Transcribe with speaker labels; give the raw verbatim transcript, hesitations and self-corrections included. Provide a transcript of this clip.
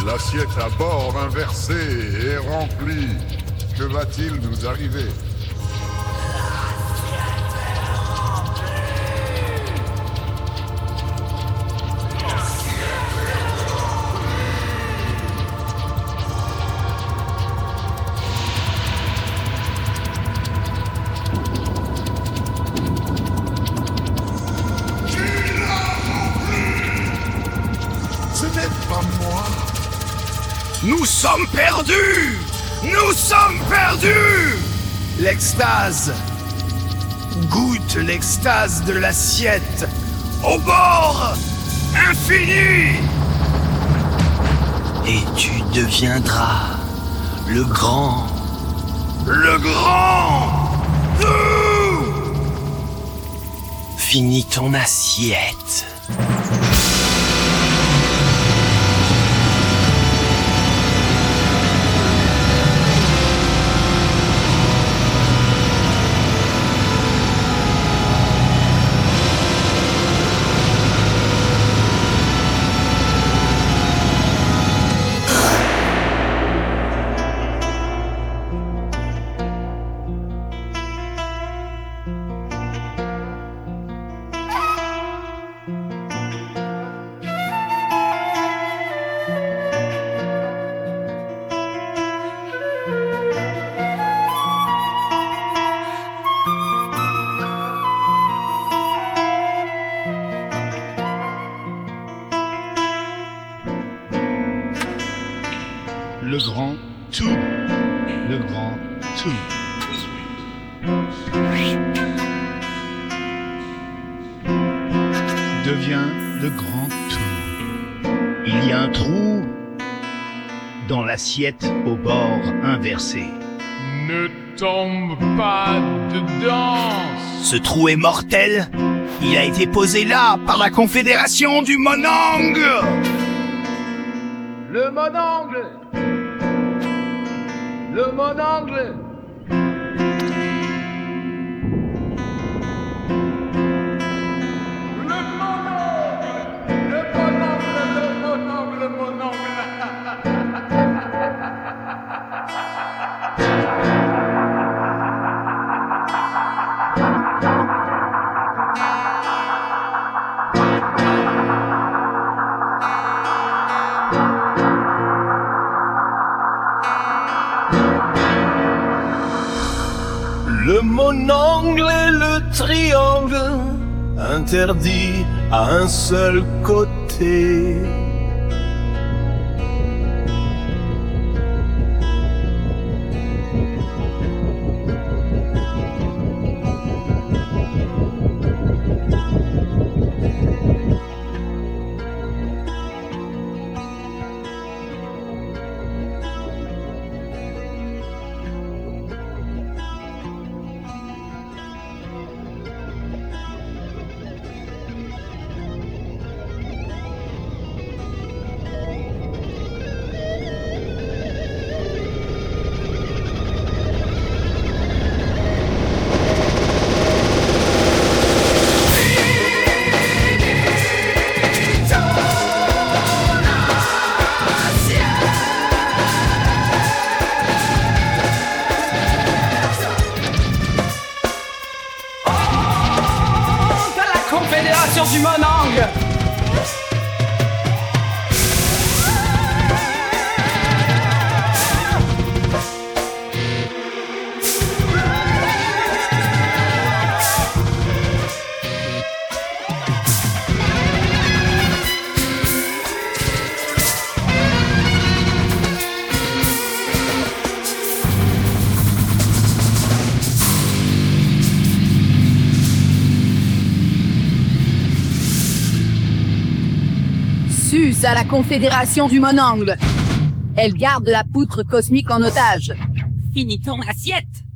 Speaker 1: L'assiette à bord inversée et remplie. Que va-t-il nous arriver? Ce n'est pas moi.
Speaker 2: Nous sommes perdus! Nous sommes perdus! L'extase! Goûte l'extase de l'assiette! Au bord infini!
Speaker 3: Et tu deviendras le grand.
Speaker 2: Le grand! Nous!
Speaker 3: Finis ton assiette.
Speaker 4: Le grand tout. Le grand tout. Devient le grand tout. Il y a un trou dans l'assiette au bord inversé.
Speaker 5: Ne tombe pas dedans.
Speaker 2: Ce trou est mortel. Il a été posé là par la Confédération du Monong.
Speaker 5: Le monongle. Le monongle. Le monongle. Le monongle. Le monongle. Le monongle.
Speaker 2: Le monongle et le triangle, interdit à un seul côté.
Speaker 6: Confédération du Monong.
Speaker 7: À la Confédération du Monongle. Elle garde la poutre cosmique en otage.
Speaker 8: Finis ton assiette!